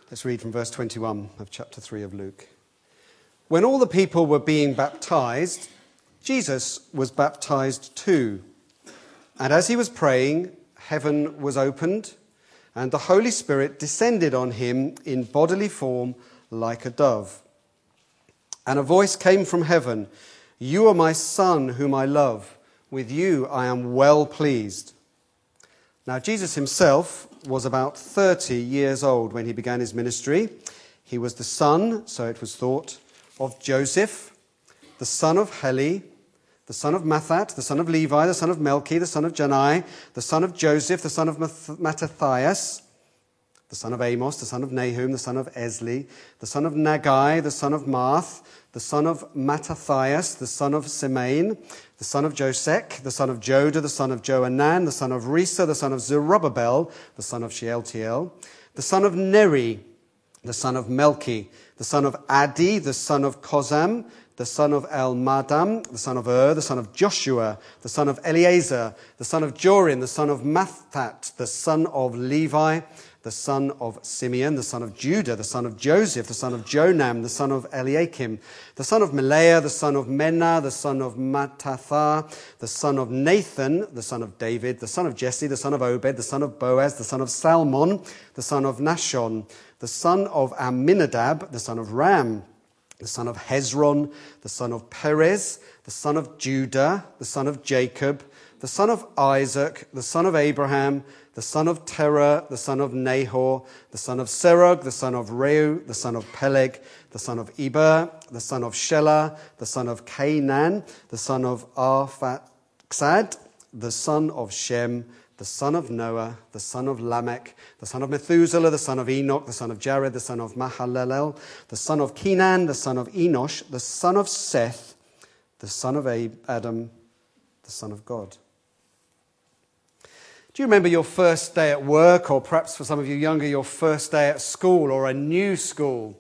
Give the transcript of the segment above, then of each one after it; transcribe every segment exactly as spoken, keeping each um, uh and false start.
Let's read from verse twenty-one of chapter three of Luke. When all the people were being baptized, Jesus was baptized too. And as he was praying, heaven was opened, and the Holy Spirit descended on him in bodily form like a dove. And a voice came from heaven, "You are my Son, whom I love. With you I am well pleased." Now Jesus himself was about thirty years old when he began his ministry. He was the son, so it was thought, of Joseph, the son of Heli, the son of Mathat, the son of Levi, the son of Melchi, the son of Janai, the son of Joseph, the son of Mattathias, the son of Amos, the son of Nahum, the son of Esli, the son of Nagai, the son of Maath, the son of Mattathias, the son of Simeon, the son of Josek, the son of Joda, the son of Joanan, the son of Risa, the son of Zerubbabel, the son of Shealtiel, the son of Neri, the son of Melchi, the son of Adi, the son of Kozam, the son of Elmadam, the son of Ur, the son of Joshua, the son of Eleazar, the son of Jorim, the son of Mathat, the son of Levi, the son of Simeon, the son of Judah, the son of Joseph, the son of Jonam, the son of Eliakim, the son of Melea, the son of Menna, the son of Mattatha, the son of Nathan, the son of David, the son of Jesse, the son of Obed, the son of Boaz, the son of Salmon, the son of Nashon, the son of Amminadab, the son of Ram, the son of Hezron, the son of Perez, the son of Judah, the son of Jacob, the son of Isaac, the son of Abraham, the son of Terah, the son of Nahor, the son of Serug, the son of Reu, the son of Peleg, the son of Eber, the son of Shelah, the son of Cainan, the son of Arphaxad, the son of Shem, the son of Noah, the son of Lamech, the son of Methuselah, the son of Enoch, the son of Jared, the son of Mahalalel, the son of Kenan, the son of Enosh, the son of Seth, the son of Adam, the son of God. Do you remember your first day at work, or perhaps for some of you younger, your first day at school or a new school?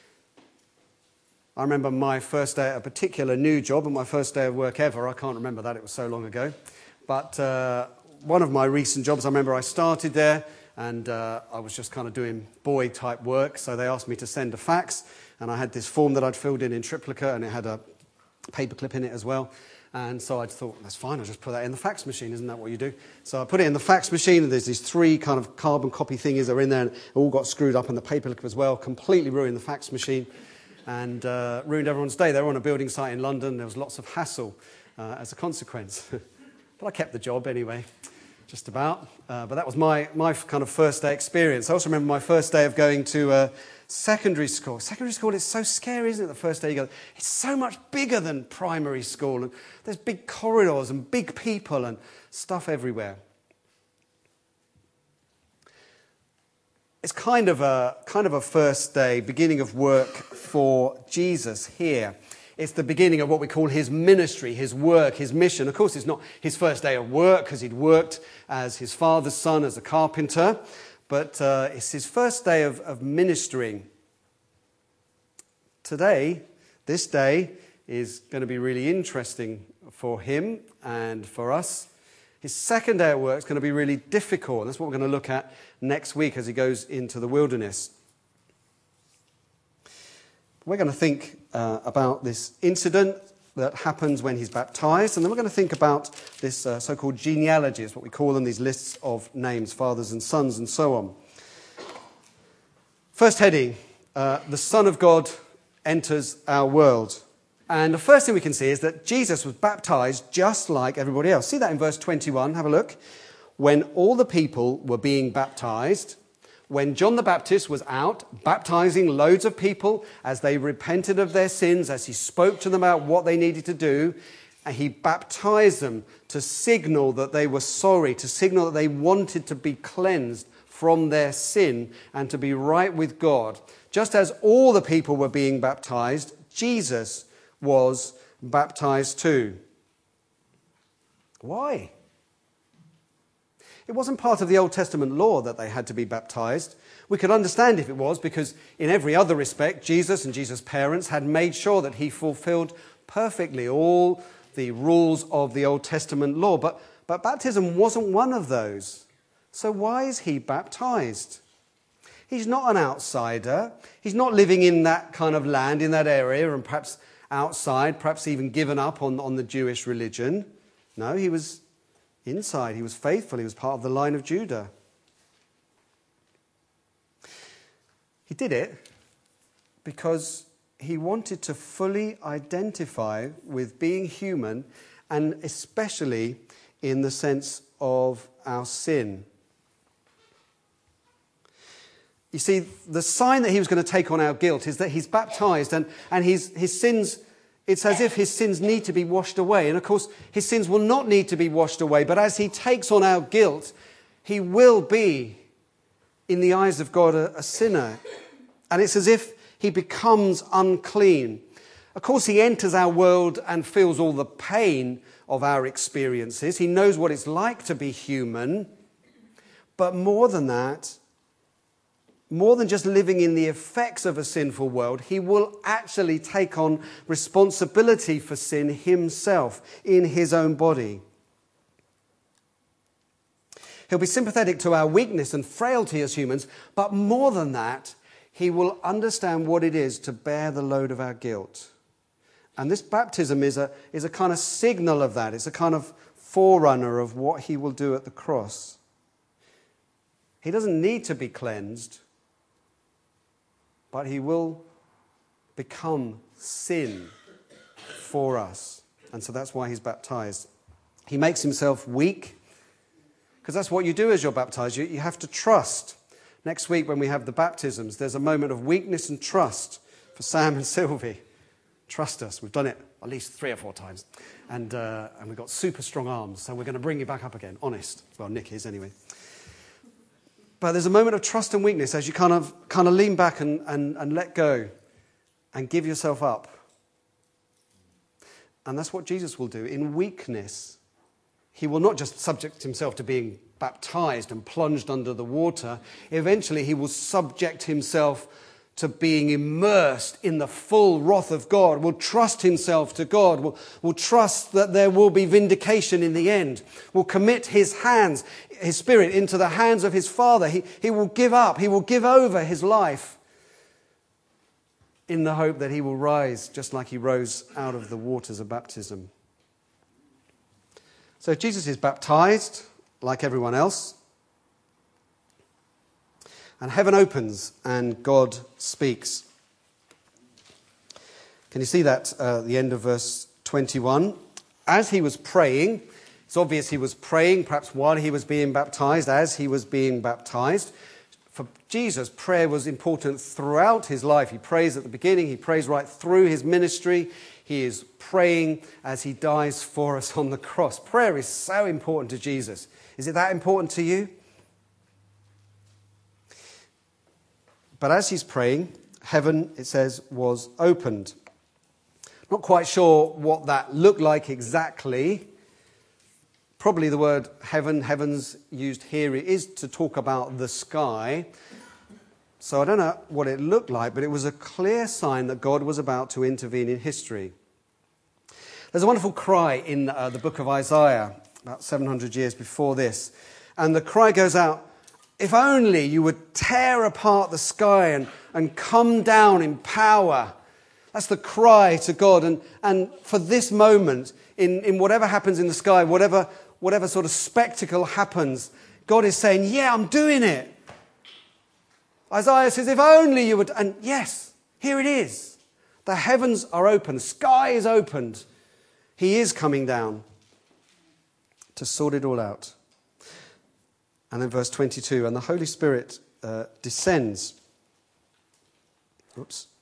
I remember my first day at a particular new job and my first day of work ever. I can't remember that, it was so long ago. But uh, one of my recent jobs, I remember I started there and uh, I was just kind of doing boy-type work, so they asked me to send a fax, and I had this form that I'd filled in in triplicate, and it had a paperclip in it as well. And so I thought, that's fine, I'll just put that in the fax machine, isn't that what you do? So I put it in the fax machine, and there's these three kind of carbon copy thingies that are in there, and it all got screwed up in the paperclip as well, completely ruined the fax machine, and uh, ruined everyone's day. They were on a building site in London, there was lots of hassle uh, as a consequence. But I kept the job anyway, just about. Uh, but that was my, my kind of first day experience. I also remember my first day of going to uh, secondary school. Secondary school is so scary, isn't it, the first day you go? It's so much bigger than primary school. And there's big corridors and big people and stuff everywhere. It's kind of a kind of a first day, beginning of work for Jesus here. It's the beginning of what we call his ministry, his work, his mission. Of course, it's not his first day of work because he'd worked as his father's son as a carpenter, but uh, it's his first day of, of ministering. Today, this day, is going to be really interesting for him and for us. His second day at work is going to be really difficult. That's what we're going to look at next week as he goes into the wilderness. We're going to think uh, about this incident that happens when he's baptized, and then we're going to think about this uh, so-called genealogy, is what we call them, these lists of names, fathers and sons and so on. First heading, uh, the Son of God enters our world. And the first thing we can see is that Jesus was baptized just like everybody else. See that in verse twenty-one, have a look. When all the people were being baptized, when John the Baptist was out baptizing loads of people as they repented of their sins, as he spoke to them about what they needed to do, and he baptized them to signal that they were sorry, to signal that they wanted to be cleansed from their sin and to be right with God. Just as all the people were being baptized, Jesus was baptized too. Why? It wasn't part of the Old Testament law that they had to be baptized. We could understand if it was, because in every other respect, Jesus and Jesus' parents had made sure that he fulfilled perfectly all the rules of the Old Testament law. But, but baptism wasn't one of those. So why is he baptized? He's not an outsider. He's not living in that kind of land, in that area, and perhaps outside, perhaps even given up on, on the Jewish religion. No, he was inside. He was faithful. He was part of the line of Judah. He did it because he wanted to fully identify with being human, and especially in the sense of our sin. You see, the sign that he was going to take on our guilt is that he's baptized, and, and his, his sins, it's as if his sins need to be washed away. And of course, his sins will not need to be washed away, but as he takes on our guilt, he will be, in the eyes of God, a, a sinner. And it's as if he becomes unclean. Of course, he enters our world and feels all the pain of our experiences. He knows what it's like to be human. But more than that, more than just living in the effects of a sinful world, he will actually take on responsibility for sin himself in his own body. He'll be sympathetic to our weakness and frailty as humans, but more than that, he will understand what it is to bear the load of our guilt. And this baptism is a, is a kind of signal of that. It's a kind of forerunner of what he will do at the cross. He doesn't need to be cleansed, but he will become sin for us. And so that's why he's baptized. He makes himself weak, because that's what you do as you're baptized. You, you have to trust. Next week when we have the baptisms, there's a moment of weakness and trust for Sam and Sylvie. Trust us. We've done it at least three or four times. And, uh, and we've got super strong arms, so we're going to bring you back up again. Honest. Well, Nick is anyway. But there's a moment of trust and weakness as you kind of kind of lean back and, and, and let go and give yourself up. And that's what Jesus will do. In weakness, he will not just subject himself to being baptized and plunged under the water. Eventually, he will subject himself to being immersed in the full wrath of God, will trust himself to God, will, will trust that there will be vindication in the end, will commit his hands, his spirit into the hands of his Father. He, he will give up, he will give over his life in the hope that he will rise just like he rose out of the waters of baptism. So Jesus is baptized like everyone else. And heaven opens and God speaks. Can you see that uh, at the end of verse twenty-one? As he was praying, it's obvious he was praying, perhaps while he was being baptized, as he was being baptized. For Jesus, prayer was important throughout his life. He prays at the beginning, he prays right through his ministry. He is praying as he dies for us on the cross. Prayer is so important to Jesus. Is it that important to you? But as he's praying, heaven, it says, was opened. Not quite sure what that looked like exactly. Probably the word heaven, heavens used here is to talk about the sky. So I don't know what it looked like, but it was a clear sign that God was about to intervene in history. There's a wonderful cry in uh, the book of Isaiah, about seven hundred years before this. And the cry goes out, if only you would tear apart the sky and, and come down in power. That's the cry to God. And, and for this moment, in, in whatever happens in the sky, whatever, whatever sort of spectacle happens, God is saying, yeah, I'm doing it. Isaiah says, if only you would... And yes, here it is. The heavens are open. The sky is opened. He is coming down to sort it all out. And then verse twenty-two, and the Holy Spirit uh, descends. Oops.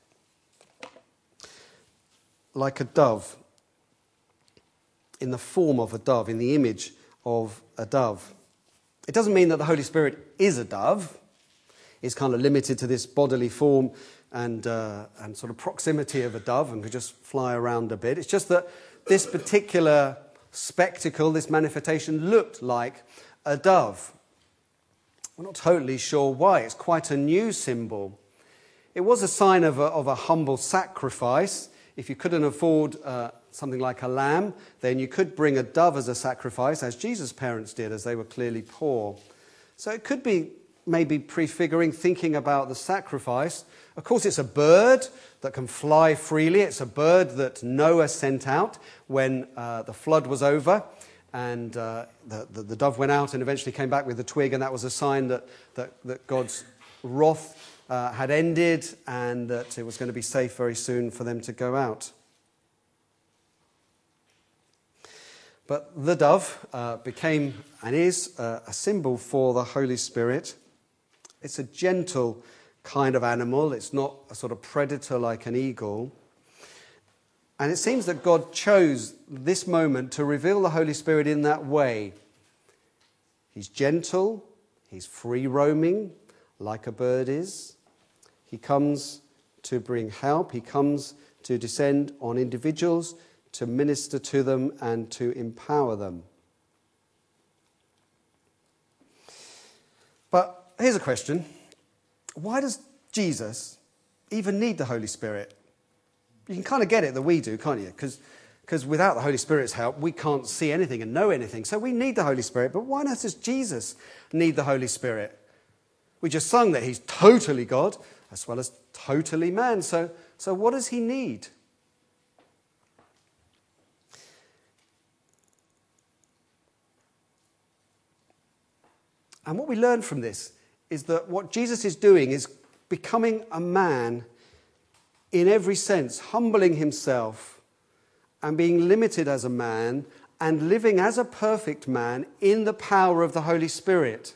Like a dove, in the form of a dove, in the image of a dove. It doesn't mean that the Holy Spirit is a dove. It's kind of limited to this bodily form and, uh, and sort of proximity of a dove and could just fly around a bit. It's just that this particular spectacle, this manifestation, looked like a dove. We're not totally sure why. It's quite a new symbol. It was a sign of a, of a humble sacrifice. If you couldn't afford uh, something like a lamb, then you could bring a dove as a sacrifice, as Jesus' parents did, as they were clearly poor. So it could be maybe prefiguring, thinking about the sacrifice. Of course, it's a bird that can fly freely. It's a bird that Noah sent out when uh, the flood was over. And uh, the, the, the dove went out and eventually came back with a twig, and that was a sign that, that, that God's wrath uh, had ended and that it was going to be safe very soon for them to go out. But the dove uh, became and is uh, a symbol for the Holy Spirit. It's a gentle kind of animal. It's not a sort of predator like an eagle. And it seems that God chose this moment to reveal the Holy Spirit in that way. He's gentle. He's free-roaming, like a bird is. He comes to bring help. He comes to descend on individuals, to minister to them and to empower them. But here's a question. Why does Jesus even need the Holy Spirit? You can kind of get it that we do, can't you? Because because without the Holy Spirit's help, we can't see anything and know anything. So we need the Holy Spirit. But why not does Jesus need the Holy Spirit? We just sung that he's totally God as well as totally man. So, so what does he need? And what we learn from this is that what Jesus is doing is becoming a man in every sense, humbling himself and being limited as a man and living as a perfect man in the power of the Holy Spirit.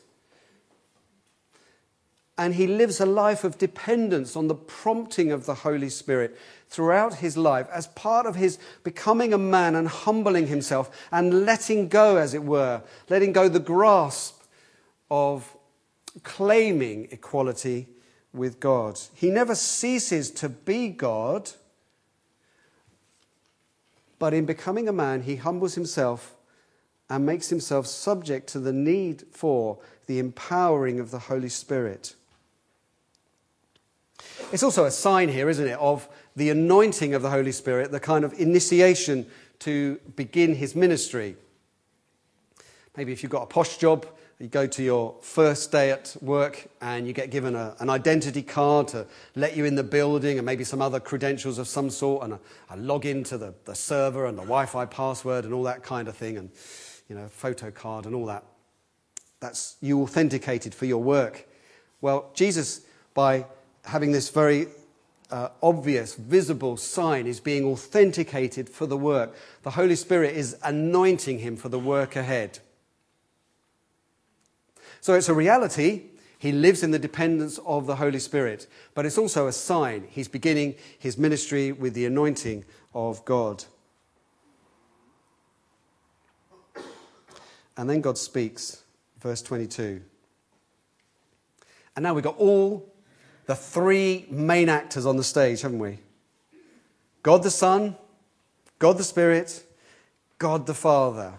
And he lives a life of dependence on the prompting of the Holy Spirit throughout his life as part of his becoming a man and humbling himself and letting go, as it were, letting go the grasp of claiming equality with God. He never ceases to be God, but in becoming a man, he humbles himself and makes himself subject to the need for the empowering of the Holy Spirit. It's also a sign here, isn't it, of the anointing of the Holy Spirit, the kind of initiation to begin his ministry. Maybe if you've got a posh job, you go to your first day at work and you get given a, an identity card to let you in the building and maybe some other credentials of some sort and a, a login to the, the server and the Wi-Fi password and all that kind of thing and, you know, photo card and all that. That's you authenticated for your work. Well, Jesus, by having this very uh, obvious, visible sign, is being authenticated for the work. The Holy Spirit is anointing him for the work ahead. So it's a reality. He lives in the dependence of the Holy Spirit. But it's also a sign. He's beginning his ministry with the anointing of God. And then God speaks, verse twenty-two. And now we've got all the three main actors on the stage, haven't we? God the Son, God the Spirit, God the Father.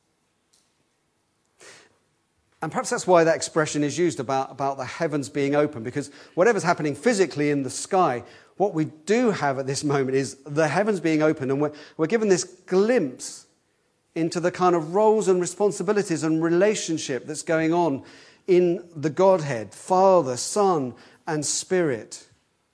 And perhaps that's why that expression is used about, about the heavens being open, because whatever's happening physically in the sky, what we do have at this moment is the heavens being open, and we're, we're given this glimpse into the kind of roles and responsibilities and relationship that's going on in the Godhead, Father, Son, and Spirit.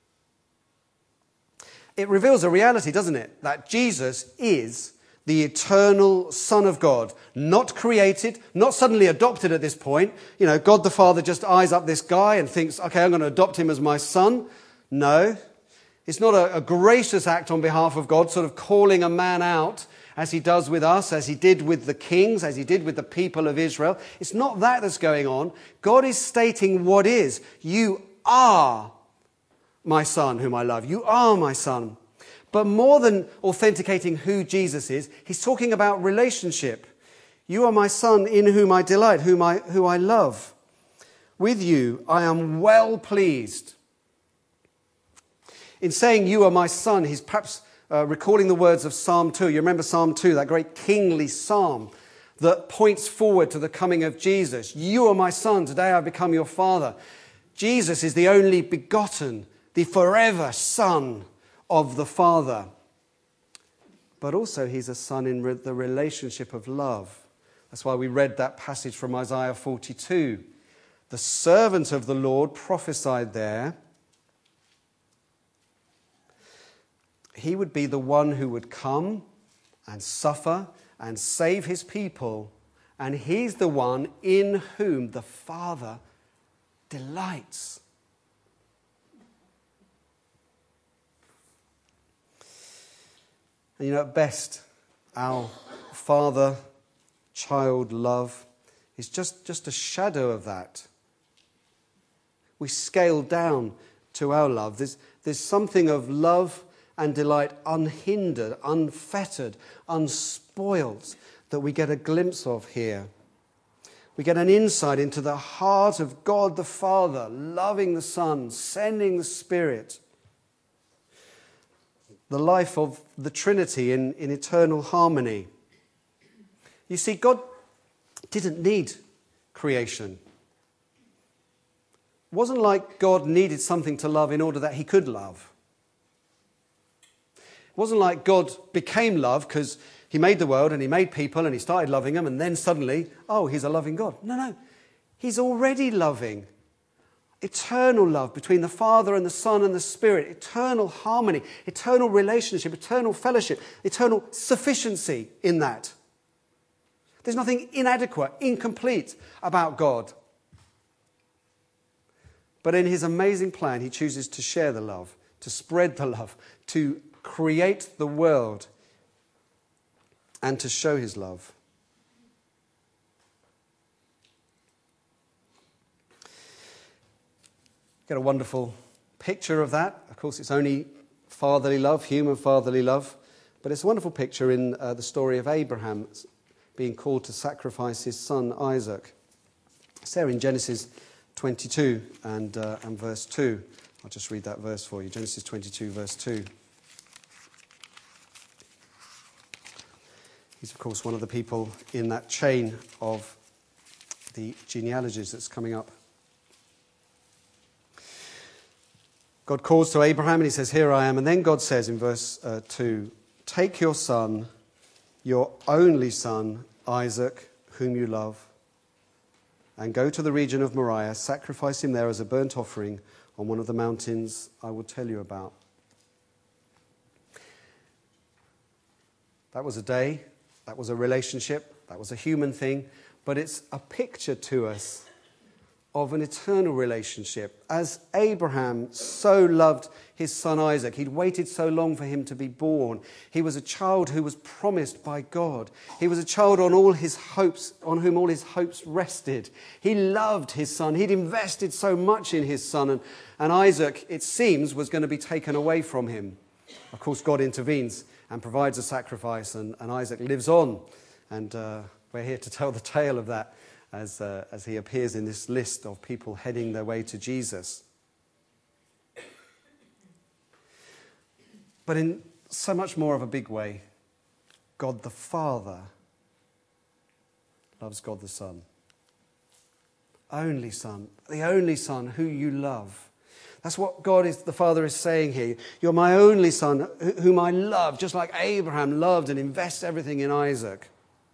It reveals a reality, doesn't it? That Jesus is the eternal Son of God, not created, not suddenly adopted at this point. You know, God the Father just eyes up this guy and thinks, okay, I'm going to adopt him as my son. No, it's not a, a gracious act on behalf of God, sort of calling a man out as he does with us, as he did with the kings, as he did with the people of Israel. It's not that that's going on. God is stating what is. You are my son whom I love. You are my son. But more than authenticating who Jesus is, he's talking about relationship. You are my son in whom I delight, whom I, who I love. With you I am well pleased. In saying you are my son, he's perhaps uh, recalling the words of Psalm two. You remember Psalm two, that great kingly psalm that points forward to the coming of Jesus. You are my son, today I become your father. Jesus is the only begotten, the forever Son of the Father. But also he's a son in re- the relationship of love. That's why we read that passage from Isaiah forty-two. the servant of the Lord, prophesied there. He would be the one who would come and suffer and save his people. And he's the one in whom the Father delights. And you know, at best, our father-child love is just, just a shadow of that. We scale down to our love. There's, there's something of love and delight unhindered, unfettered, unspoiled that we get a glimpse of here. We get an insight into the heart of God the Father, loving the Son, sending the Spirit. The life of the Trinity in, in eternal harmony. You see, God didn't need creation. It wasn't like God needed something to love in order that he could love. It wasn't like God became love because he made the world and he made people and he started loving them and then suddenly, oh, he's a loving God. No, no. He's already loving. Eternal love between the Father and the Son and the Spirit. Eternal harmony. Eternal relationship. Eternal fellowship. Eternal sufficiency in that. There's nothing inadequate, incomplete about God. But in his amazing plan, he chooses to share the love, to spread the love, to create the world, and to show his love. Get a wonderful picture of that. Of course, it's only fatherly love, human fatherly love, but it's a wonderful picture in uh, the story of Abraham being called to sacrifice his son Isaac. It's there in Genesis twenty-two and, uh, and verse two. I'll just read that verse for you. Genesis twenty-two, verse two. He's, of course, one of the people in that chain of the genealogies that's coming up. God calls to Abraham and he says, here I am. And then God says in verse uh, two, take your son, your only son, Isaac, whom you love, and go to the region of Moriah, sacrifice him there as a burnt offering on one of the mountains I will tell you about. That was a day, that was a relationship, that was a human thing, but it's a picture to us of an eternal relationship. As Abraham so loved his son Isaac, he'd waited so long for him to be born. He was a child who was promised by God. He was a child on all his hopes, on whom all his hopes rested. He loved his son. He'd invested so much in his son, and, and Isaac, it seems, was going to be taken away from him. Of course, God intervenes and provides a sacrifice, and, and Isaac lives on. And uh, we're here to tell the tale of that as, uh, as he appears in this list of people heading their way to Jesus. But in so much more of a big way, God the Father loves God the Son. Only Son, the only Son who you love. That's what God is, the Father is saying here. You're my only son, whom I love, just like Abraham loved and invests everything in Isaac.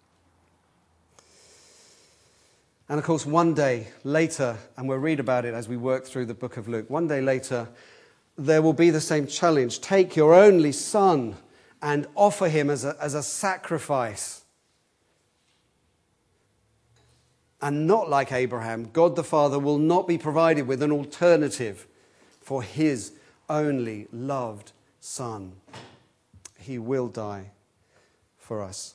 And of course, one day later, and we'll read about it as we work through the book of Luke, one day later, there will be the same challenge. Take your only son and offer him as a, as a sacrifice. And not like Abraham, God the Father will not be provided with an alternative for his only loved son. He will die for us.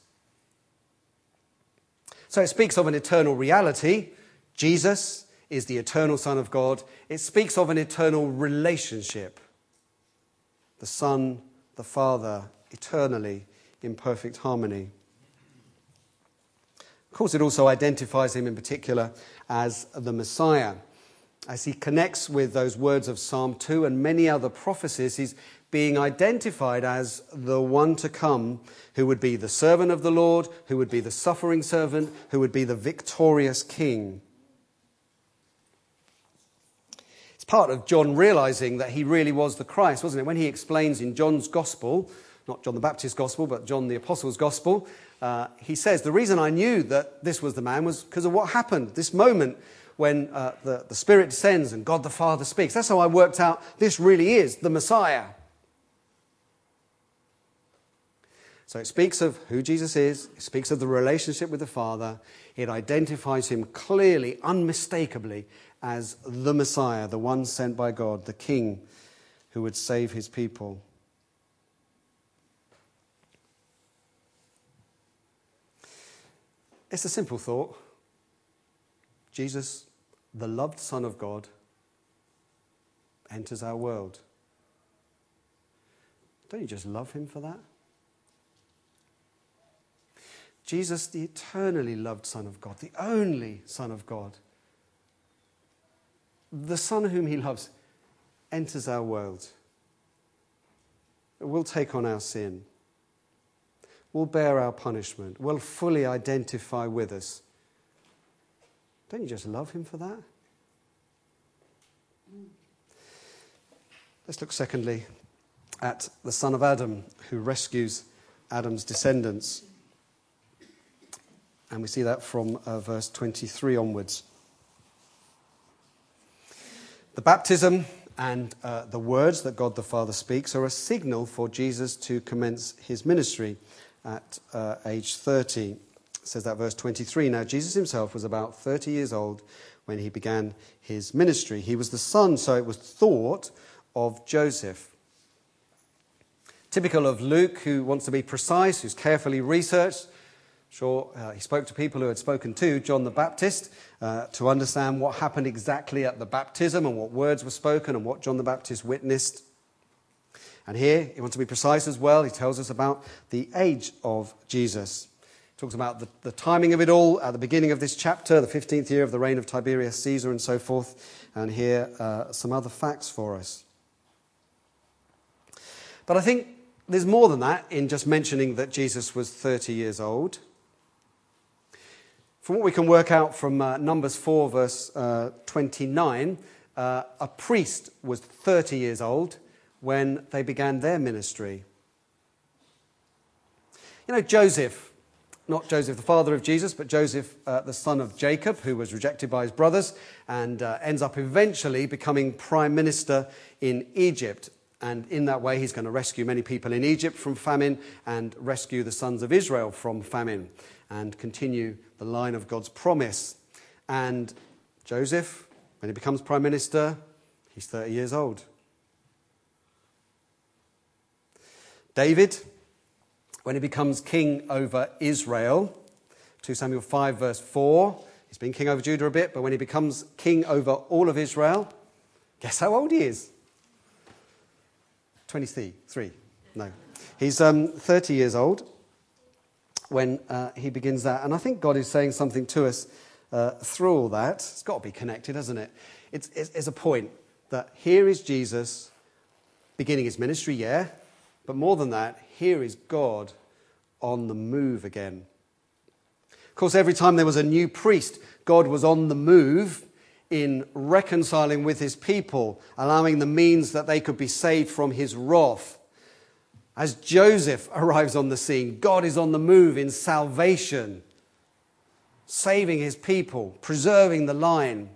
So it speaks of an eternal reality. Jesus is the eternal Son of God. It speaks of an eternal relationship. The Son, the Father, eternally in perfect harmony. Of course, it also identifies him in particular as the Messiah. As he connects with those words of Psalm two and many other prophecies, he's being identified as the one to come who would be the servant of the Lord, who would be the suffering servant, who would be the victorious king. It's part of John realizing that he really was the Christ, wasn't it? When he explains in John's gospel, not John the Baptist's gospel, but John the Apostle's gospel, uh, he says, the reason I knew that this was the man was because of what happened. This moment when uh, the, the Spirit descends and God the Father speaks. That's how I worked out this really is the Messiah. So it speaks of who Jesus is. It speaks of the relationship with the Father. It identifies him clearly, unmistakably, as the Messiah, the one sent by God, the King who would save his people. It's a simple thought. Jesus, the loved Son of God, enters our world. Don't you just love him for that? Jesus, the eternally loved Son of God, the only Son of God, the Son whom he loves, enters our world. Will take on our sin. Will bear our punishment. Will fully identify with us. Don't you just love him for that? Let's look secondly at the son of Adam who rescues Adam's descendants. And we see that from uh, verse twenty-three onwards. The baptism and uh, the words that God the Father speaks are a signal for Jesus to commence his ministry at uh, age thirty. It says that verse twenty-three. Now Jesus himself was about thirty years old when he began his ministry. He was the son, so it was thought, of Joseph. Typical of Luke, who wants to be precise, who's carefully researched. Sure, uh, he spoke to people who had spoken to John the Baptist uh, to understand what happened exactly at the baptism and what words were spoken and what John the Baptist witnessed. And here, he wants to be precise as well. He tells us about the age of Jesus. He talks about the, the timing of it all at the beginning of this chapter, the fifteenth year of the reign of Tiberius Caesar and so forth. And here, uh, some other facts for us. But I think there's more than that in just mentioning that Jesus was thirty years old. From what we can work out from uh, Numbers four, verse uh, twenty-nine, uh, a priest was thirty years old when they began their ministry. You know, Joseph, not Joseph the father of Jesus, but Joseph uh, the son of Jacob, who was rejected by his brothers and uh, ends up eventually becoming prime minister in Egypt. And in that way, he's going to rescue many people in Egypt from famine and rescue the sons of Israel from famine and continue the line of God's promise. And Joseph, when he becomes prime minister, he's thirty years old. David, when he becomes king over Israel, Second Samuel five, verse four, he's been king over Judah a bit, but when he becomes king over all of Israel, guess how old he is? twenty-three. No. He's um, thirty years old when uh, he begins that. And I think God is saying something to us uh, through all that. It's got to be connected, hasn't it? It's, it's, it's a point that here is Jesus beginning his ministry, yeah. But more than that, here is God on the move again. Of course, every time there was a new priest, God was on the move in reconciling with his people, allowing the means that they could be saved from his wrath. As Joseph arrives on the scene, God is on the move in salvation, saving his people, preserving the line.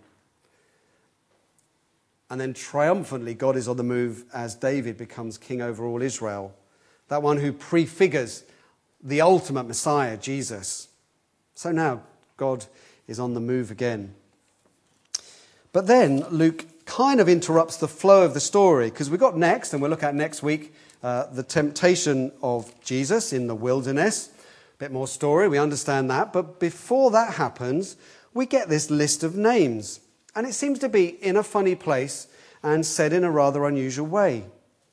And then triumphantly, God is on the move as David becomes king over all Israel. That one who prefigures the ultimate Messiah, Jesus. So now, God is on the move again. But then Luke kind of interrupts the flow of the story, because we've got next, and we'll look at next week, uh, the temptation of Jesus in the wilderness. A bit more story, we understand that. But before that happens, we get this list of names. And it seems to be in a funny place and said in a rather unusual way.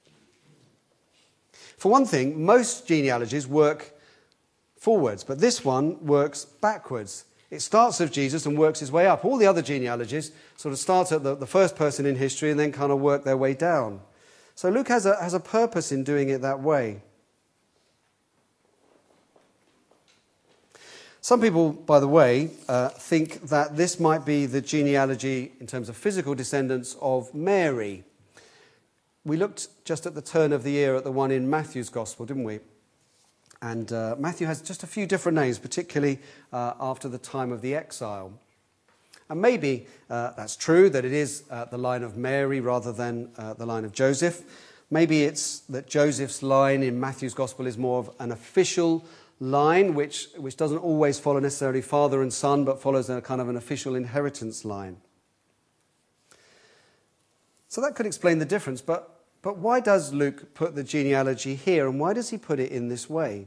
For one thing, most genealogies work forwards, but this one works backwards. It starts with Jesus and works his way up. All the other genealogies sort of start at the, the first person in history and then kind of work their way down. So Luke has a, has a purpose in doing it that way. Some people, by the way, uh, think that this might be the genealogy in terms of physical descendants of Mary. We looked just at the turn of the year at the one in Matthew's Gospel, didn't we? And uh, Matthew has just a few different names, particularly uh, after the time of the exile. And maybe uh, that's true, that it is uh, the line of Mary rather than uh, the line of Joseph. Maybe it's that Joseph's line in Matthew's Gospel is more of an official line, which, which doesn't always follow necessarily father and son, but follows a kind of an official inheritance line. So that could explain the difference, but, but why does Luke put the genealogy here, and why does he put it in this way?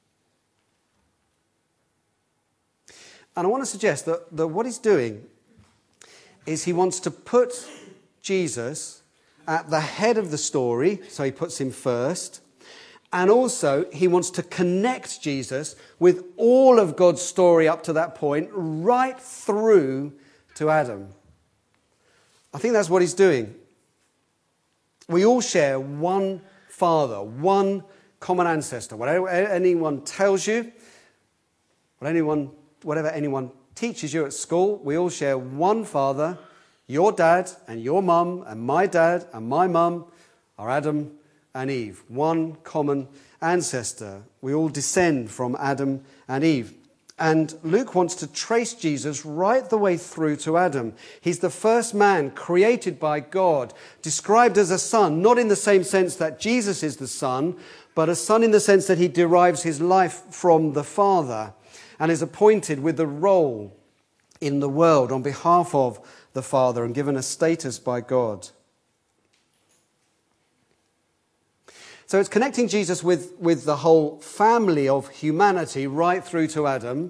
And I want to suggest that, that what he's doing is he wants to put Jesus at the head of the story, so he puts him first. And also, he wants to connect Jesus with all of God's story up to that point, right through to Adam. I think that's what he's doing. We all share one father, one common ancestor. Whatever anyone tells you, what anyone, whatever anyone teaches you at school, we all share one father. Your dad and your mum and my dad and my mum are Adam and Eve, one common ancestor. We all descend from Adam and Eve. And Luke wants to trace Jesus right the way through to Adam. He's the first man created by God, described as a son, not in the same sense that Jesus is the son, but a son in the sense that he derives his life from the Father and is appointed with the role in the world on behalf of the Father and given a status by God. So it's connecting Jesus with, with the whole family of humanity right through to Adam.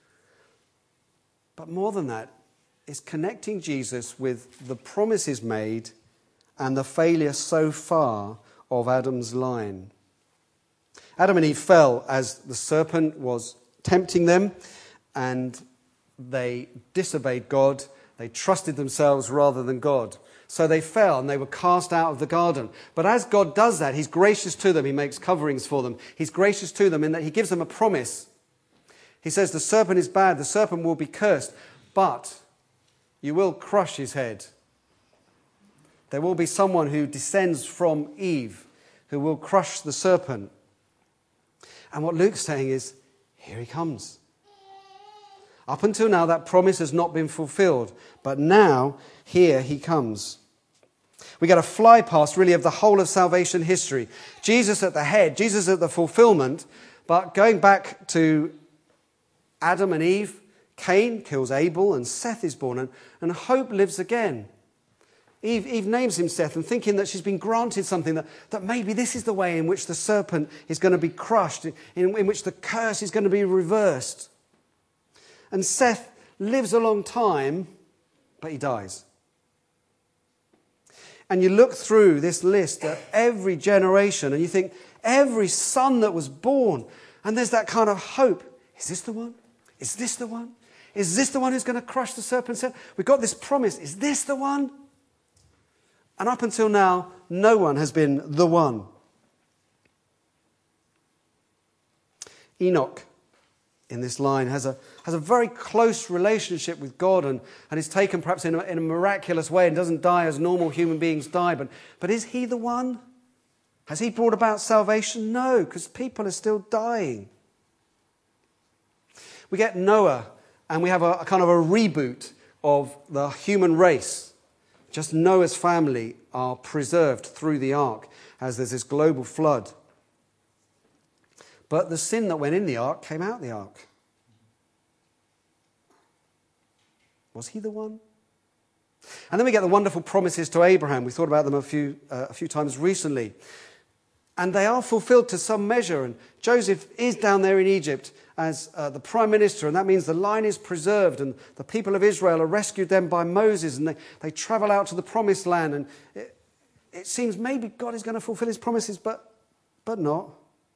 But more than that, it's connecting Jesus with the promises made and the failure so far of Adam's line. Adam and Eve fell as the serpent was tempting them, and they disobeyed God. They trusted themselves rather than God. So they fell and they were cast out of the garden. But as God does that, he's gracious to them. He makes coverings for them. He's gracious to them in that he gives them a promise. He says, the serpent is bad. The serpent will be cursed. But you will crush his head. There will be someone who descends from Eve who will crush the serpent. And what Luke's saying is, here he comes. Up until now, that promise has not been fulfilled. But now, here he comes. We get a fly past, really, of the whole of salvation history. Jesus at the head, Jesus at the fulfillment. But going back to Adam and Eve, Cain kills Abel and Seth is born. And, and hope lives again. Eve, Eve names him Seth and thinking that she's been granted something, that, that maybe this is the way in which the serpent is going to be crushed, in, in which the curse is going to be reversed. And Seth lives a long time, but he dies. And you look through this list at every generation and you think, every son that was born, and there's that kind of hope. Is this the one? Is this the one? Is this the one who's going to crush the serpent's head? We've got this promise. Is this the one? And up until now, no one has been the one. Enoch, in this line, has a has a very close relationship with God and, and is taken perhaps in a, in a miraculous way and doesn't die as normal human beings die. But, but is he the one? Has he brought about salvation? No, because people are still dying. We get Noah and we have a, a kind of a reboot of the human race. Just Noah's family are preserved through the ark as there's this global flood. But the sin that went in the ark came out the ark. Was he the one? And then we get the wonderful promises to Abraham. We thought about them a few, uh, a few times recently. And they are fulfilled to some measure. And Joseph is down there in Egypt as uh, the prime minister. And that means the line is preserved. And the people of Israel are rescued then by Moses. And they, they travel out to the promised land. And it, it seems maybe God is going to fulfill his promises, but, but not.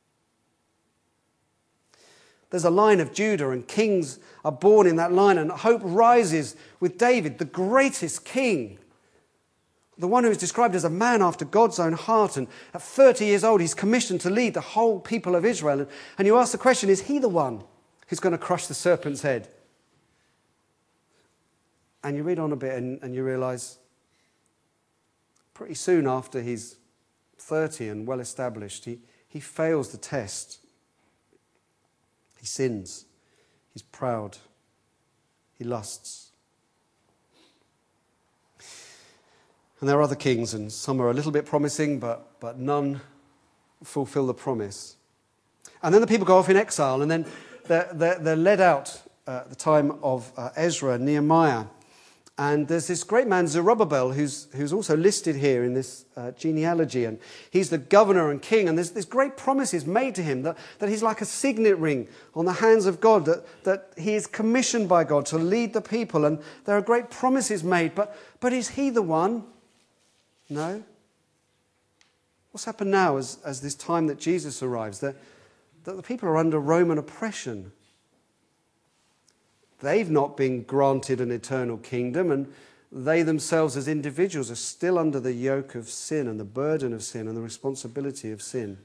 There's a line of Judah and kings are born in that line, and hope rises with David, the greatest king, the one who is described as a man after God's own heart. And at thirty years old, he's commissioned to lead the whole people of Israel. And, and you ask the question, is he the one who's going to crush the serpent's head? And you read on a bit and, and you realize pretty soon after he's thirty and well established, he, he fails the test. He sins. He's proud. He lusts. And there are other kings, and some are a little bit promising, but, but none fulfill the promise. And then the people go off in exile, and then they're, they're, they're led out uh, at the time of uh, Ezra and Nehemiah. And there's this great man, Zerubbabel, who's, who's also listed here in this uh, genealogy. And he's the governor and king. And there's, there's great promises made to him that, that he's like a signet ring on the hands of God, that, that he is commissioned by God to lead the people. And there are great promises made. But, but is he the one? No. What's happened now as, as this time that Jesus arrives? That, that the people are under Roman oppression. They've not been granted an eternal kingdom, and they themselves as individuals are still under the yoke of sin and the burden of sin and the responsibility of sin.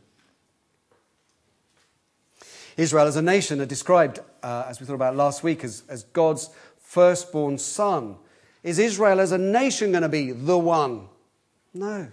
Israel as a nation are described, uh, as we thought about last week, as, as God's firstborn son. Is Israel as a nation going to be the one? No.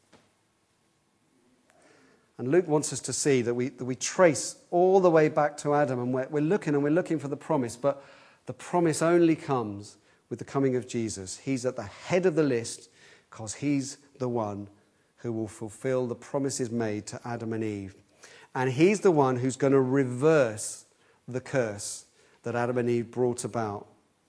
And Luke wants us to see that we, that we trace all the way back to Adam, and we're, we're looking and we're looking for the promise, but the promise only comes with the coming of Jesus. He's at the head of the list because he's the one who will fulfill the promises made to Adam and Eve. And he's the one who's going to reverse the curse that Adam and Eve brought about.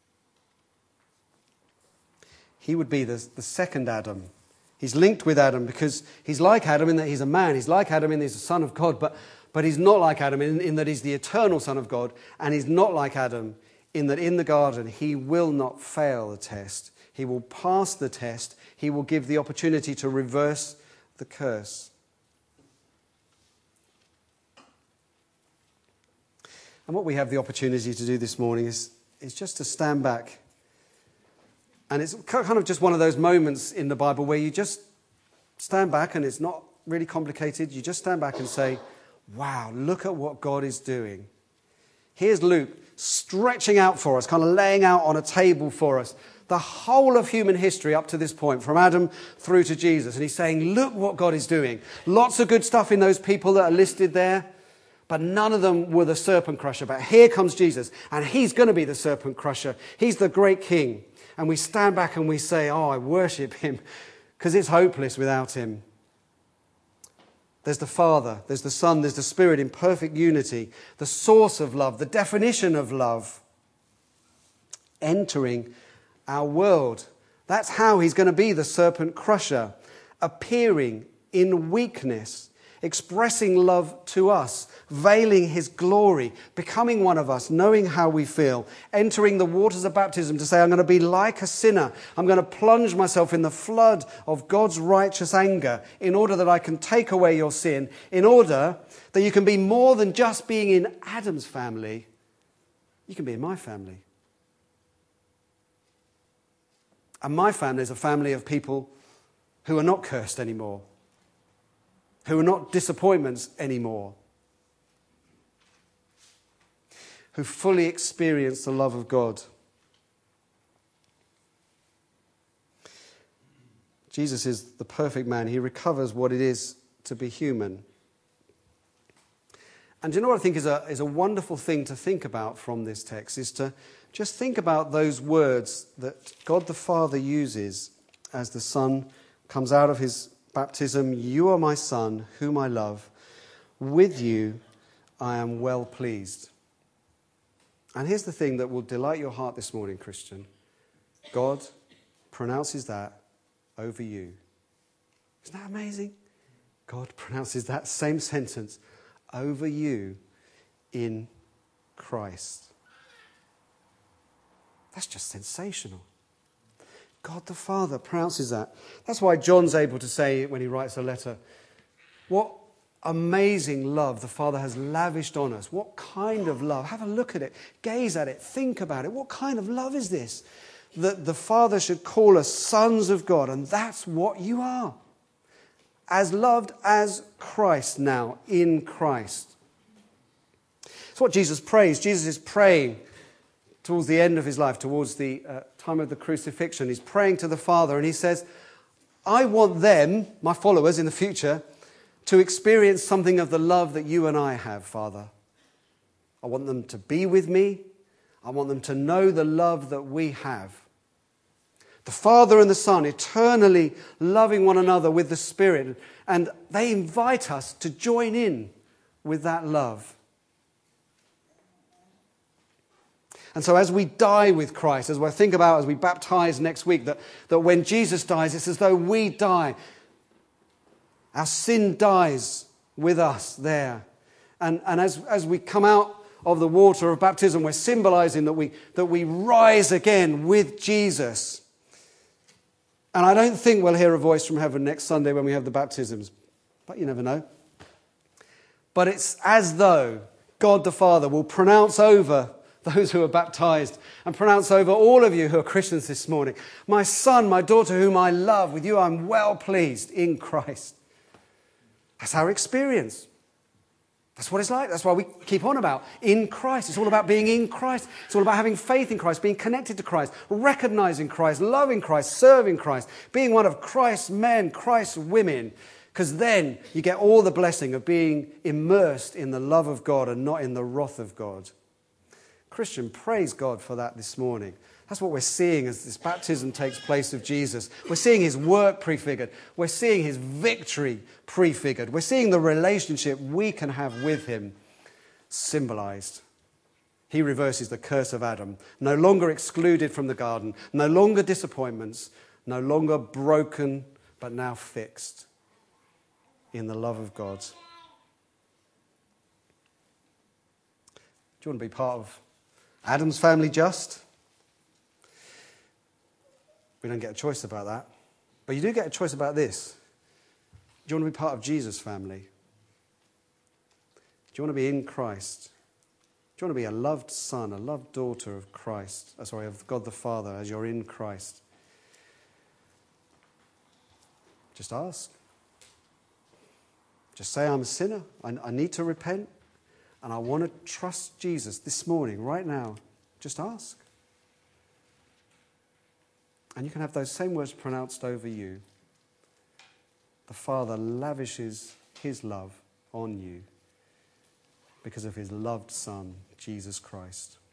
He would be the, the second Adam. He's linked with Adam because he's like Adam in that he's a man. He's like Adam in that he's a son of God, but, but he's not like Adam in, in that he's the eternal son of God, and he's not like Adam in that in the garden he will not fail the test. He will pass the test. He will give the opportunity to reverse the curse. And what we have the opportunity to do this morning is, is just to stand back. And it's kind of just one of those moments in the Bible where you just stand back, and it's not really complicated. You just stand back and say, wow, look at what God is doing. Here's Luke stretching out for us, kind of laying out on a table for us the whole of human history up to this point, from Adam through to Jesus. And he's saying, look what God is doing. Lots of good stuff in those people that are listed there, but none of them were the serpent crusher. But here comes Jesus, and he's going to be the serpent crusher. He's the great king. And we stand back and we say, oh, I worship him, because it's hopeless without him. There's the Father, there's the Son, there's the Spirit in perfect unity, the source of love, the definition of love, entering our world. That's how he's going to be the serpent crusher, appearing in weakness, expressing love to us, veiling his glory, becoming one of us, knowing how we feel, entering the waters of baptism to say, I'm going to be like a sinner. I'm going to plunge myself in the flood of God's righteous anger in order that I can take away your sin, in order that you can be more than just being in Adam's family. You can be in my family. And my family is a family of people who are not cursed anymore, who are not disappointments anymore, who fully experience the love of God. Jesus is the perfect man. He recovers what it is to be human. And do you know what I think is a, is a wonderful thing to think about from this text, is to just think about those words that God the Father uses as the Son comes out of his baptism. You are my Son, whom I love. With you I am well pleased. And here's the thing that will delight your heart this morning, Christian. God pronounces that over you. Isn't that amazing? God pronounces that same sentence over you in Christ. That's just sensational. God the Father pronounces that. That's why John's able to say when he writes a letter, what amazing love the Father has lavished on us. What kind of love? Have a look at it. Gaze at it. Think about it. What kind of love is this? That the Father should call us sons of God, and that's what you are. As loved as Christ now, in Christ. It's what Jesus prays. Jesus is praying towards the end of his life, towards the uh, time of the crucifixion. He's praying to the Father, and he says, I want them, my followers in the future, to experience something of the love that you and I have, Father. I want them to be with me. I want them to know the love that we have. The Father and the Son eternally loving one another with the Spirit. And they invite us to join in with that love. And so as we die with Christ, as we think about, as we baptize next week, that, that when Jesus dies, it's as though we die. Our sin dies with us there. And, and as, as we come out of the water of baptism, we're symbolizing that we, that we rise again with Jesus. And I don't think we'll hear a voice from heaven next Sunday when we have the baptisms. But you never know. But it's as though God the Father will pronounce over those who are baptized and pronounce over all of you who are Christians this morning, my son, my daughter whom I love, with you I'm well pleased in Christ. That's our experience. That's what it's like. That's why we keep on about in Christ. It's all about being in Christ. It's all about having faith in Christ, being connected to Christ, recognizing Christ, loving Christ, serving Christ, being one of Christ's men, Christ's women, because then you get all the blessing of being immersed in the love of God and not in the wrath of God. Christian, praise God for that this morning. That's what we're seeing as this baptism takes place of Jesus. We're seeing his work prefigured. We're seeing his victory prefigured. We're seeing the relationship we can have with him symbolized. He reverses the curse of Adam, no longer excluded from the garden, no longer disappointments, no longer broken, but now fixed in the love of God. Do you want to be part of Adam's family just? We don't get a choice about that. But you do get a choice about this. Do you want to be part of Jesus' family? Do you want to be in Christ? Do you want to be a loved son, a loved daughter of Christ? Oh, sorry, of God the Father as you're in Christ? Just ask. Just say, I'm a sinner. I, I need to repent. And I want to trust Jesus this morning, right now. Just ask. And you can have those same words pronounced over you. The Father lavishes his love on you because of his loved Son, Jesus Christ.